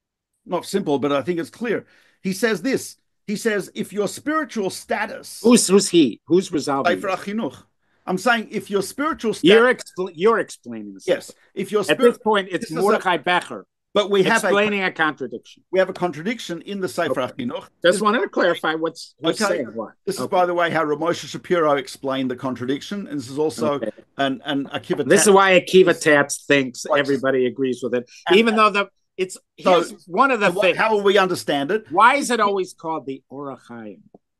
Not simple, but I think it's clear. He says this. He says, if your spiritual status... Who's, who's he? Who's resolving Sefer HaChinuch. I'm saying if your spiritual status... You're, expl- you're explaining this. Yes. If your At this point, it's Mordechai a... Becher. But we have explaining a, a contradiction. We have a contradiction in the Sefer okay. HaChinuch. Just wanted to clarify what's, what's okay. saying what. This okay. is, by the way, how Ramosha Shapiro explained the contradiction. And this is also okay. an, an Akiva This Tatz. is why Akiva Tatz thinks everybody agrees with it. And, even though the it's so one of the so things. How will we understand it? Why is it always called the Orach Chaim?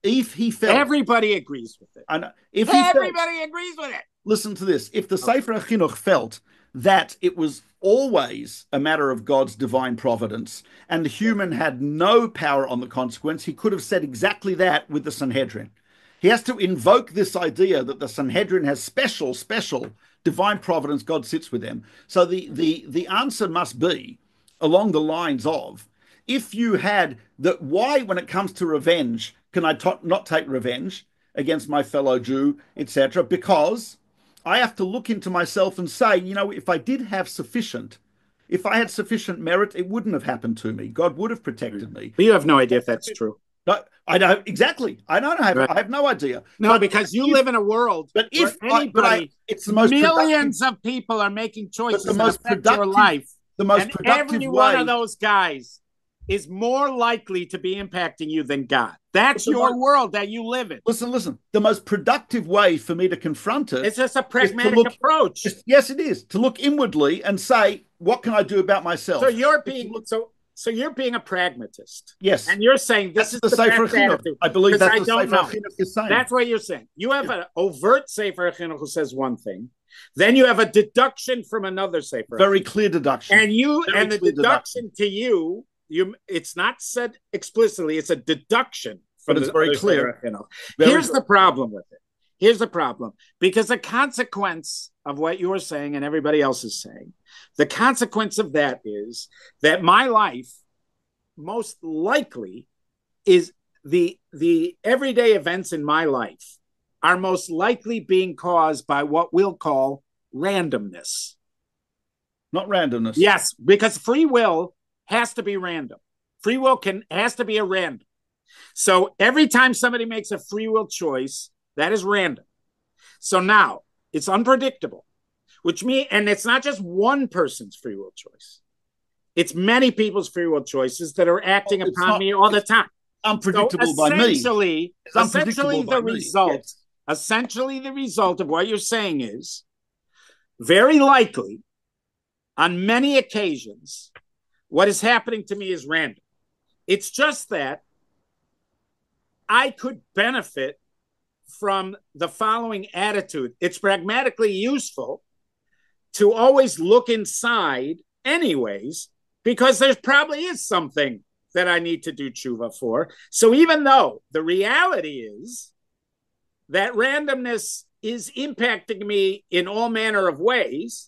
if he felt, everybody agrees with it. and if he everybody felt, agrees with it. Listen to this. If the Okay. Sefer HaChinuch felt that it was always a matter of God's divine providence and the human had no power on the consequence, he could have said exactly that with the Sanhedrin. He has to invoke this idea that the Sanhedrin has special, special divine providence. God sits with them. So the, the, the answer must be along the lines of, if you had that, why, when it comes to revenge, can I t- not take revenge against my fellow Jew, et cetera? Because I have to look into myself and say, you know, if I did have sufficient, if I had sufficient merit, it wouldn't have happened to me. God would have protected me. But you have no idea if that's true. No, I don't exactly. I don't have. Right. I have no idea. No, but because you if, live in a world but if where anybody, I, but I, it's the most millions of people are making choices the most that affect your life. The most and productive every way, one of those guys is more likely to be impacting you than God. That's your most, world that you live in. Listen, listen. The most productive way for me to confront it, it's just a pragmatic look, approach. Yes, it is to look inwardly and say, what can I do about myself? So you're being look, so so you're being a pragmatist. Yes, and you're saying this that's is the, the Sefer HaChinuch. I believe that's I the don't Sefer know. HaChinuch is saying. That's what you're saying. You have yeah. an overt Sefer HaChinuch who says one thing. Then you have a deduction from another Sefer. Very clear deduction. And you Very and the deduction, deduction to you, you it's not said explicitly, it's a deduction from but it's the very clear. Very Here's clear. the problem with it. Here's the problem. Because the consequence of what you're saying and everybody else is saying, the consequence of that is that my life most likely is the the everyday events in my life are most likely being caused by what we'll call randomness. Not randomness. Yes, because free will has to be random. Free will can has to be a random. So every time somebody makes a free will choice, that is random. So now it's unpredictable, which means, and it's not just one person's free will choice. It's many people's free will choices that are acting well, upon not, me all the time. Unpredictable so by me. Essentially, essentially the me. result, yes. essentially the result of what you're saying is very likely on many occasions, what is happening to me is random. It's just that I could benefit from the following attitude. It's pragmatically useful to always look inside anyways, because there probably is something that I need to do tshuva for. So even though the reality is that randomness is impacting me in all manner of ways,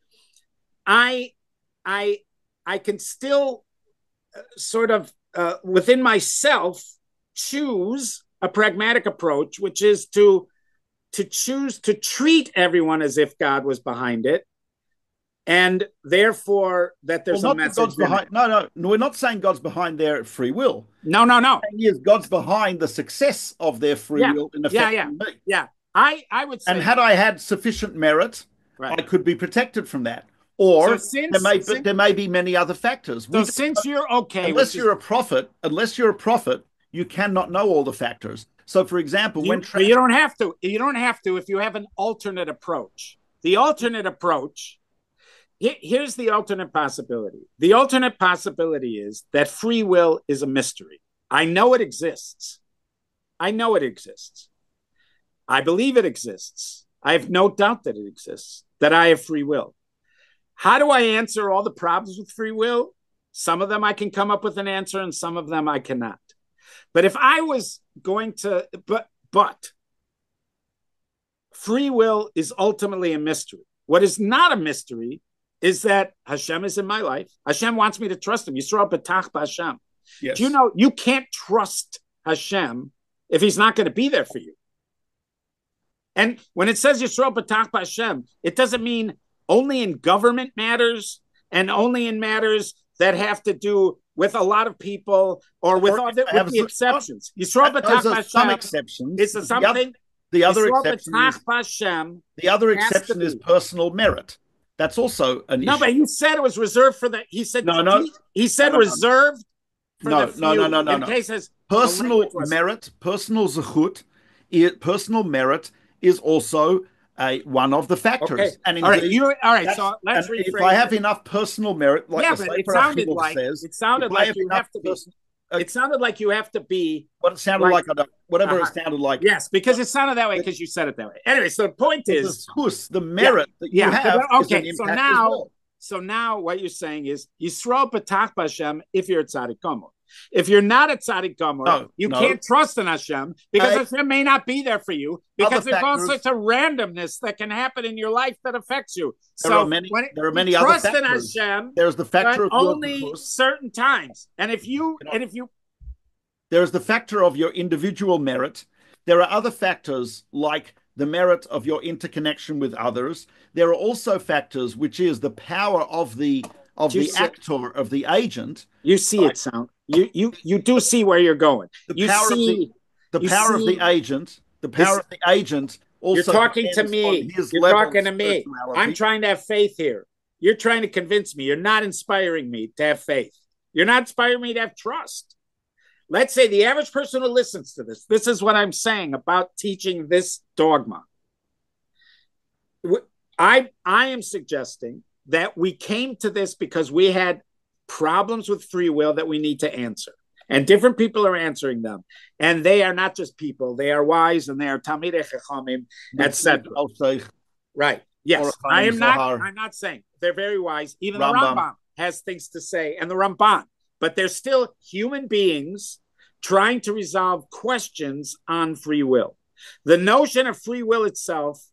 I, I, I can still uh, sort of uh, within myself choose a pragmatic approach, which is to to choose to treat everyone as if God was behind it, and therefore that there's well, a message God's behind. No, no, no. We're not saying God's behind their free will. No, no, no. Is God's behind the success of their free yeah. will in yeah, affecting yeah. me? Yeah, I, I would say. And had I had sufficient merit, right. I could be protected from that. Or so since, there may, since, but there may be many other factors. So we since you're okay, unless you're is, a prophet, unless you're a prophet, you cannot know all the factors. So, for example, you, when tra- you don't have to, you don't have to if you have an alternate approach. The alternate approach. Here's the alternate possibility. The alternate possibility is that free will is a mystery. I know it exists. I know it exists. I believe it exists. I have no doubt that it exists, that I have free will. How do I answer all the problems with free will? Some of them I can come up with an answer and some of them I cannot. But if I was going to, but, but free will is ultimately a mystery. What is not a mystery is that Hashem is in my life. Hashem wants me to trust him. Yisrael betach b'Hashem. Yes. Do you know you can't trust Hashem if he's not going to be there for you? And when it says Yisrael betach b'Hashem, it doesn't mean only in government matters and only in matters that have to do with a lot of people or with, all the, with the exceptions. Yisrael betach b'Hashem. Some exceptions. It's a something. The other, the Yisrael other exception is, b'Hashem the other exception is personal merit. That's also an no, issue. but you said it was reserved for the. He said no, no. He, he said no, no, reserved no. for no, the few. No, no, no, no, in no. Cases personal merit, personal zechut, personal merit is also a one of the factors. Okay. And indeed, all right, you all right. So let's rephrase. If I have enough personal merit, like yeah, the but it Sefer sounded HaChinuch like says, it sounded like you have to be. Person, uh, it sounded like you have to be what it sounded like, like, I don't, whatever uh-huh. it sounded like. Yes, because it sounded that way because you said it that way. Anyway, so the point The is, zchus, the yeah, merit that you yeah. have, But, is an okay, so impact as now, well. so now what you're saying is Yisrael B'tach B'Hashem if you're a tzaddik gomer. If you're not a tzaddik gomer, No, you no. can't trust in Hashem because Hey, Hashem may not be there for you because other there's all factors, sorts of randomness that can happen in your life that affects you. there So are many, when it, there are you many other trust in factors. Hashem, There's the but factor of your only zchus. certain times. And if you You know, and if you there is the factor of your individual merit. There are other factors like the merit of your interconnection with others. There are also factors which is the power of the of you the see, actor, of the agent. you see Like it sound you you you do see where you're going. the You power of the see the you power of see the agent, the power this. of the agent You're also talking to depends on me. his You're level talking of to me. I'm spirituality. trying to have faith here. You're trying to convince me. You're not inspiring me to have faith. You're not inspiring me to have trust. Let's say the average person who listens to this, this is what I'm saying about teaching this dogma. I, I am suggesting that we came to this because we had problems with free will that we need to answer. And different people are answering them. And they are not just people. They are wise and they are Talmidei Chachamim, et cetera. Right. Yes. I am not, I'm not saying they're very wise. Even Rambam. the Rambam has things to say, and the Ramban. But they're still human beings trying to resolve questions on free will. The notion of free will itself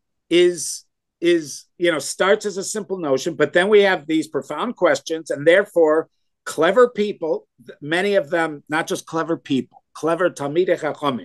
is, is, you know, starts as a simple notion, but then we have these profound questions, and therefore clever people, many of them, not just clever people, clever Talmidei Chachamim,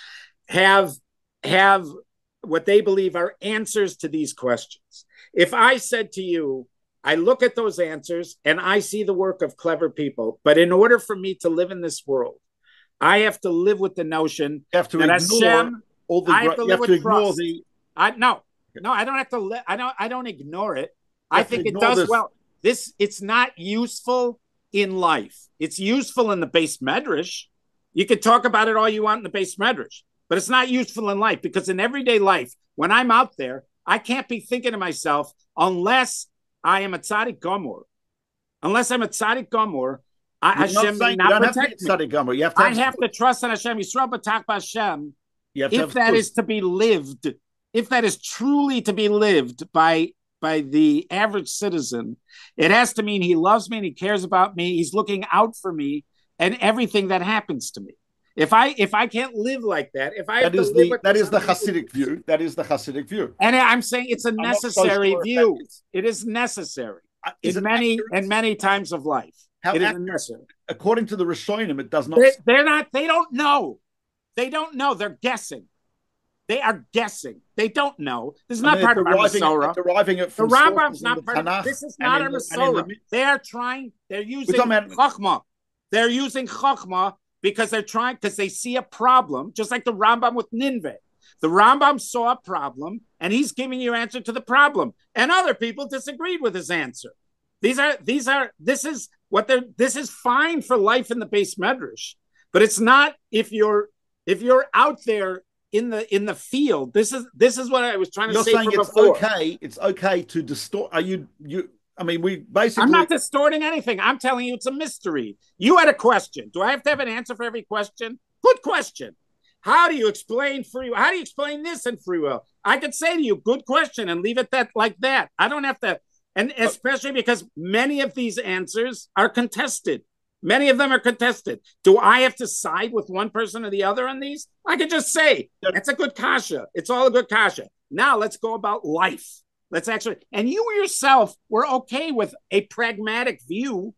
have, have what they believe are answers to these questions. If I said to you, I look at those answers and I see the work of clever people, but in order for me to live in this world, I have to live with the notion you have to that ignore Hashem, all the, I have to you live have with to ignore trust. the. I no, no, I don't have to. Li- I don't. I don't ignore it. I think it does this. well. This it's not useful in life. It's useful in the base medrash. You could talk about it all you want in the base medrash, but it's not useful in life because in everyday life, when I'm out there, I can't be thinking to myself unless I am a tzaddik gomer. Unless I'm a tzaddik gomer, I, Hashem may not protect me. You have to have I have to trust in Hashem. Yisrael b'tach b'Hashem. If that truth. is to be lived, if that is truly to be lived by by the average citizen, it has to mean he loves me and he cares about me. He's looking out for me and everything that happens to me. If I if I can't live like that, if I have that is to live the with that is the Hasidic view. That is the Hasidic view. And I'm saying it's a I'm necessary so sure view. It is necessary is in many and many times of life. How it accurate, is necessary. According to the Rishonim, it does not. They, they're not. They don't know. They don't know. They're guessing. They are guessing. They don't know. This is I not mean, part of our Masorah. Deriving it from the Rambam's not the part Tanakh, of this. Is not our Masorah. The, they are trying. They're using Chachma. They're using Chachma because they're trying because they see a problem, just like the Rambam with Nineveh. The Rambam saw a problem, and he's giving you answer to the problem. And other people disagreed with his answer. These are these are this is what they're. This is fine for life in the base medrash, but it's not if you're if you're out there in the in the field. This is this is what I was trying to You're say. You're saying it's before. okay. It's okay to distort. Are you you? I mean, we basically. I'm not distorting anything. I'm telling you, it's a mystery. You had a question. Do I have to have an answer for every question? Good question. How do you explain free will? How do you explain this in free will? I could say to you, good question, and leave it that like that. I don't have to, and especially because many of these answers are contested. Many of them are contested. Do I have to side with one person or the other on these? I could just say, it's a good kasha. It's all a good kasha. Now let's go about life. Let's actually, and you yourself were okay with a pragmatic view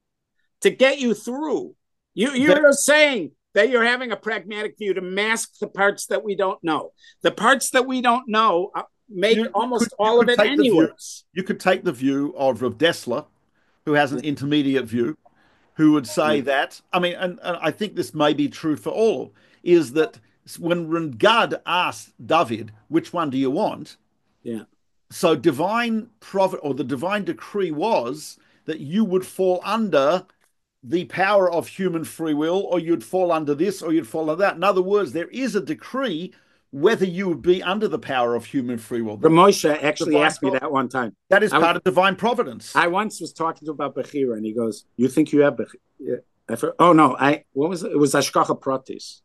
to get you through. You, you're saying that you're having a pragmatic view to mask the parts that we don't know. The parts that we don't know make you, almost could, all of it anyways. You could take the view of Rav Dessler, who has an intermediate view, who would say mm-hmm. that, I mean, and, and I think this may be true for all, is that when Gad asked David, which one do you want? Yeah. So divine prophet or the divine decree was that you would fall under the power of human free will, or you'd fall under this, or you'd fall under that. In other words, there is a decree whether you would be under the power of human free will. The Moshe actually divine asked me that one time. That is I part was, of divine providence. I once was talking to him about Bechira, and he goes, you think you have Bechira? I for, oh no, I what was it? It was Hashgacha Pratis.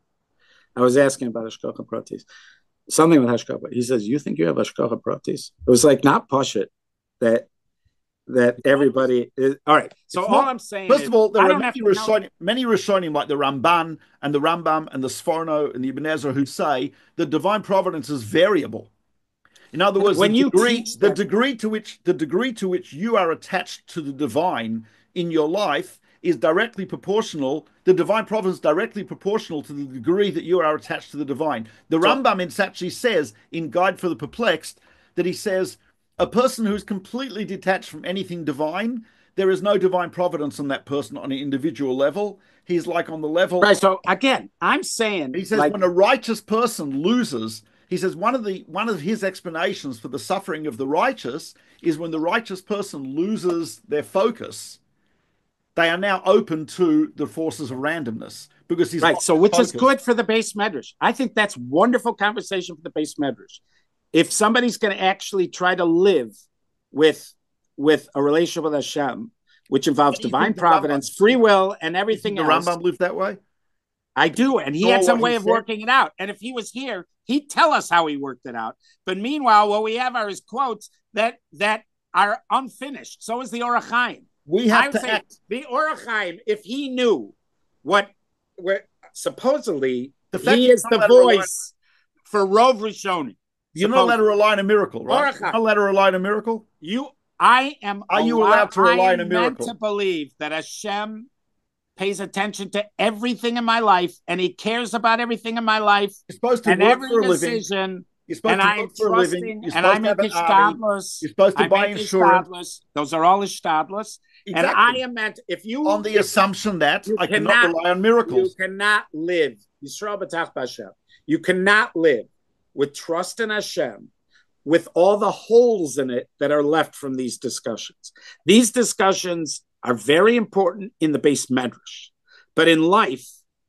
I was asking about Hashgacha Pratis. Something with Hashgacha. He says, "You think you have Hashgacha Pratis?" It was like not Pashit that that everybody is. All right. So It's all not. I'm saying First is, of all, there I are don't have many to know. Rishonim, many Rishonim like the Ramban and the Rambam and the Sforno and the Ibn Ezra who say that divine providence is variable. In other words, the When you degree teach the that, degree to which the degree to which you are attached to the divine in your life is directly proportional. The divine providence is directly proportional to the degree that you are attached to the divine. The so Rambam in actually says in Guide for the Perplexed that he says a person who's completely detached from anything divine, there is no divine providence on that person on an individual level. He's like on the level right. of, So again, I'm saying he says like when a righteous person loses, he says one of the one of his explanations for the suffering of the righteous is when the righteous person loses their focus, they are now open to the forces of randomness because he's right. lost So which is focus. good for the base medrash. I think that's wonderful conversation for the base medrash. If somebody's going to actually try to live with with a relationship with Hashem, which involves Do you divine think the Rambam, providence, free will, and you think everything the else, Rambam lived that way? I do. And he had Or some what he way of said? working it out. And if he was here, he'd tell us how he worked it out. But meanwhile, what we have are his quotes that that are unfinished. So is the Orach Chaim. We I have would to say act. the Orach Chaim, if he knew what, what supposedly The fact he that is you're the not allowed to rely, voice for Rov Rishonim. you're not allowed to Supposedly, rely on a miracle, right? Orach You're Chaim, not allowed to rely on a miracle. you, I am Are you allowed. allowed to I rely on a am meant to miracle? believe that Hashem pays attention to everything in my life and he cares about everything in my life You're supposed to and work every for a living. decision. You're supposed And to I'm work for a living. trusting You're and I supposed to have make an army. ishtadlus. You're supposed to I buy make insurance. ishtadlus. Those are all ishtadlus. And I Exactly. am meant, if On you, the if assumption that you I cannot cannot, rely on you miracles. cannot live, Yisrael b'tach b'Hashem. You cannot live with trust in Hashem with all the holes in it that are left from these discussions. These discussions are very important in the base medrash. But in life,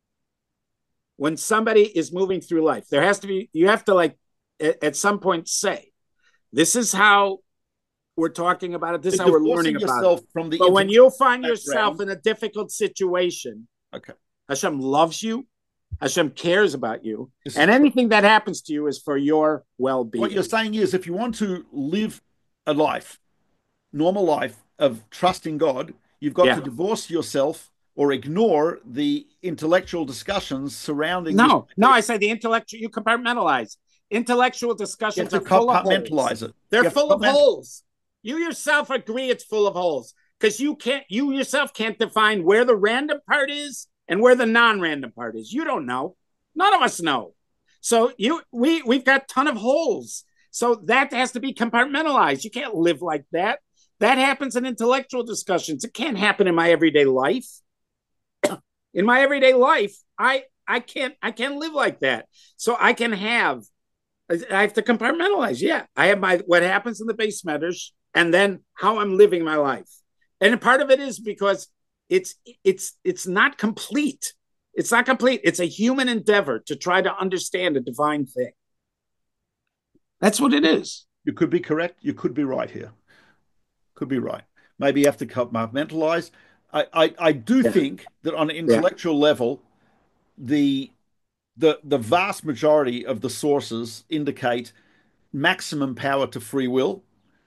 when somebody is moving through life, there has to be, you have to like at, at some point say, this is how we're talking about it, this is how we're learning Divorcing about it. yourself from the But when you find yourself background. in a difficult situation, Okay. Hashem loves you, Hashem cares about you, This and is anything that happens to you is for your well-being. what you're saying is if you want to live a life, normal life of trusting God, you've got Yeah. to divorce yourself or ignore the intellectual discussions surrounding this. No, no, I say the intellectual, you compartmentalize. Intellectual You have discussions to are full of holes. compartmentalize it. They're You have to full of compartment- holes. You yourself agree it's full of holes because you can't, you yourself can't define where the random part is and where the non-random part is. You don't know. None of us know. So you, we, we've got a ton of holes. So that has to be compartmentalized. You can't live like that. That happens in intellectual discussions. It can't happen in my everyday life. In my everyday life, I, I can't, I can't live like that. So I can have, I have to compartmentalize. Yeah, I have my what happens in the base medrash, and then how I'm living my life. And part of it is because it's it's it's not complete. It's not complete. It's a human endeavor to try to understand a divine thing. That's what it is. You could be correct. You could be right here. Could be right. Maybe you have to compartmentalize. I, I, I do Yeah. think that on an Yeah. intellectual level, the the the vast majority of the sources indicate maximum power to free will.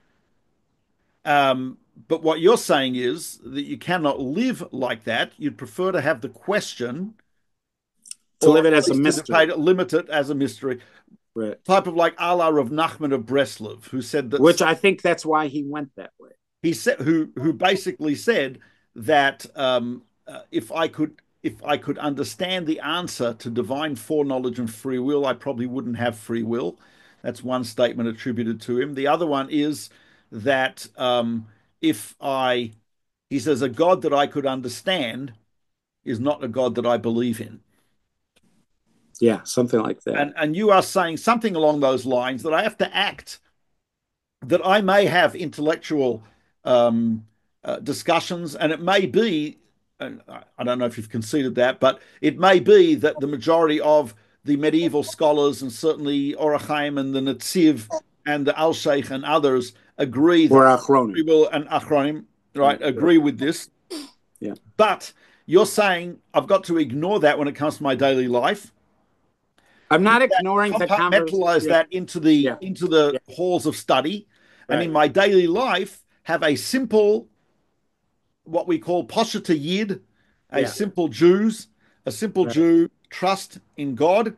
Um, but what you're saying is that you cannot live like that. You'd prefer to have the question, To or live it at as a least to mystery. debate it, limit it as a mystery. Right. Type of like Allah of Nachman of Breslov, who said that Which I think that's why he went that way. he said who who basically said that um, uh, if I could if I could understand the answer to divine foreknowledge and free will, I probably wouldn't have free will. That's one statement attributed to him. The other one is that um, if I, he says, a God that I could understand is not a God that I believe in. Yeah, something like that. And and you are saying something along those lines that I have to act, that I may have intellectual um, uh, discussions, and it may be, and I don't know if you've conceded that, but it may be that the majority of the medieval scholars, and certainly Orach Chaim and the Netziv and the Alsheikh and others, agree that Or Achronim. we will, and Achronim, right, Yeah. agree with this. Yeah. But you're saying I've got to ignore that when it comes to my daily life, I'm not ignoring the conversation. compartmentalize Yeah, that into the yeah, into the yeah, halls of study, and in right, my daily life have a simple, what we call posheta yid, a yeah, simple Jews, a simple right. Jew trust in God.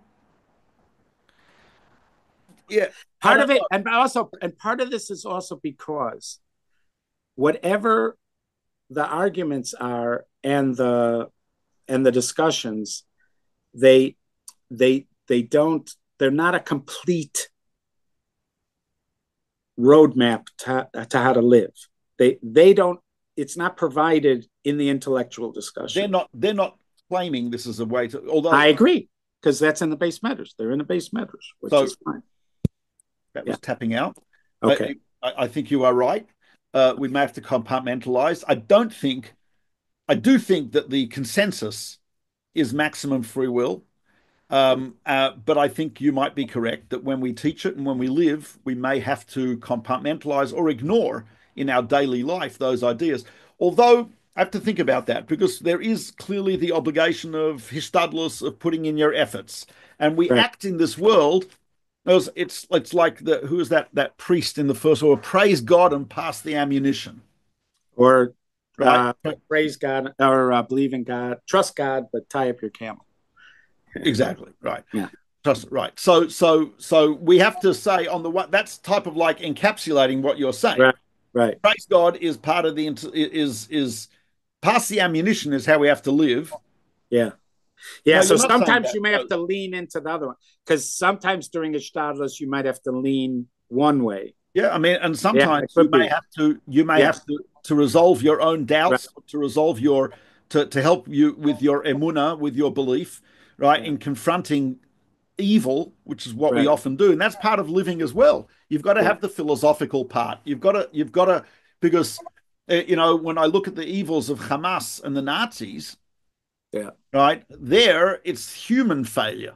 Yeah, I Part don't of it, know. and also, and part of this is also because whatever the arguments are and the and the discussions, they they they don't they're not a complete roadmap to, to how to live. They they don't. It's not provided in the intellectual They're discussion. not they're not claiming this is a way to. I Although agree because that's in the base matters. They're in the base matters, which so is fine. that Yeah. was tapping out. Okay. I, I, I think you are right. Uh, we may have to compartmentalize. I don't think. I do think that the consensus is maximum free will. Um, uh, but I think you might be correct that when we teach it and when we live, we may have to compartmentalize or ignore in our daily life those ideas. Although I have to think about that because there is clearly the obligation of hishtadlus, of putting in your efforts, and we Right. act in this world. It's it's like the who is that that priest in the first or praise God and pass the ammunition, Or right? uh, praise God or uh, believe in God, trust God, but tie up your camel. Exactly, right. Yeah. Just right. So so so we have to say on the one that's type of like encapsulating what you're saying. Right. Right. Praise God is part of the is is pass the ammunition is how we have to live. Yeah. Yeah. No, So you're not saying sometimes that. you may have No. to lean into the other one because sometimes during a stadless you might have to lean one way. Yeah, I mean, and Yeah, it sometimes you could may be. have to you may Yeah. have to to resolve your own Right. doubts, to resolve your to to help you with your emuna, with your belief, right, Yeah. in confronting evil, which is what we Right. often do, and that's part of living as well. You've got to Yeah. have the philosophical part. You've got to you've got to because uh, you know when I look at the evils of Hamas and the Nazis, Yeah. right there it's human failure,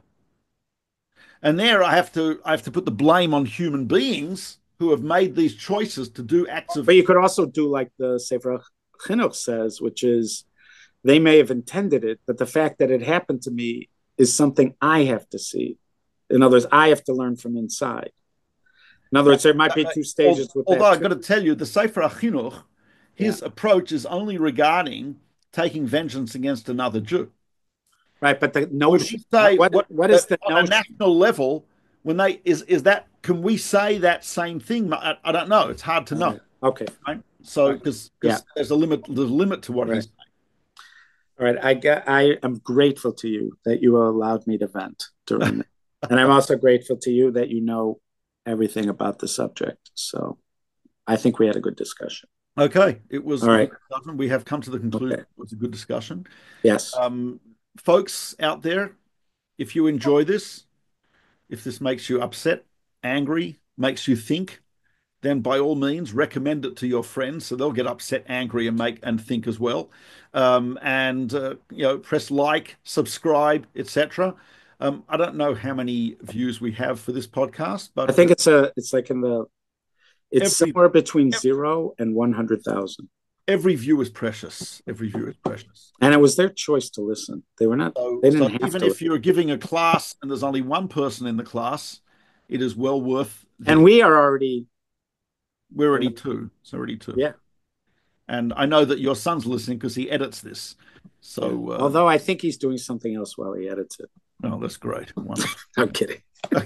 and there I have to I have to put the blame on human beings who have made these choices to do acts of. But you could also do like the Sefer Chinuch says, which is they may have intended it, but the fact that it happened to me is something I have to see. In other words, I have to learn from inside. In other words, there might be two stages with Although that I've too. got to tell you, the Sefer HaChinuch, Yeah. his approach is only regarding taking vengeance against another Jew. Right. But the Would you notion, what say what, what what uh, is the on a notion? national level when they is is that can we say that same thing? I, I don't know. It's hard to All know. right. Okay. Right? So All right. because Yeah. because there's a limit there's a limit to what Right. he's All right. I get I am grateful to you that you allowed me to vent during saying. that. And I'm also grateful to you that you know everything about the subject. So I think we had a good discussion. Okay, it was All a right. good discussion. We have come to the conclusion Okay. it was a good discussion. Yes. Um, folks out there, if you enjoy this, if this makes you upset, angry, makes you think, then by all means recommend it to your friends so they'll get upset, angry, and make and think as well. Um, and uh, you know, press like, subscribe, et cetera. Um, I don't know how many views we have for this podcast, I but think uh, it's a it's like in the it's every somewhere between zero and one hundred thousand. every view is precious. Every view is precious. And it was their choice to listen. They were not So, they so didn't have even to if listen. you're giving a class and there's only one person in the class, it is well worth And the. we are already We're you already know, two. It's already two. yeah. And I know that your son's listening because he edits this. Yeah. So, uh, Although I think he's doing something else while he edits it. oh, that's great. Wonderful. I'm kidding.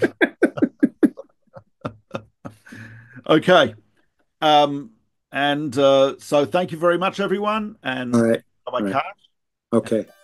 Okay. Um, and uh, so thank you very much, everyone. All And right. bye All right. bye. Okay.